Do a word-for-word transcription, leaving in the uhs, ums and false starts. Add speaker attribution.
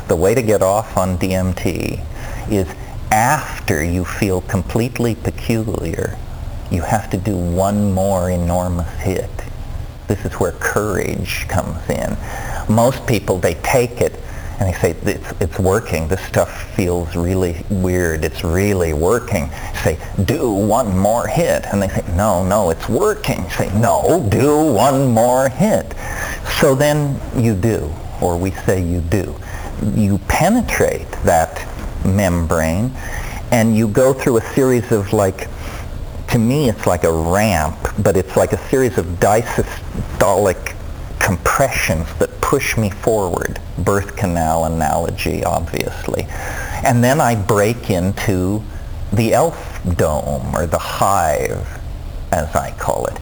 Speaker 1: The way to get off on D M T is after you feel completely peculiar, you have to do one more enormous hit. This is where courage comes in. Most people, they take it and they say, it's, it's working. This stuff feels really weird. It's really working. Say, do one more hit. And they say, no, no, it's working. Say, no, do one more hit. So then you do, or we say you do. You penetrate that membrane and you go through a series of, like, to me it's like a ramp, but it's like a series of diastolic compressions that push me forward. Birth canal analogy, obviously. And then I break into the elf dome, or the hive, as I call it.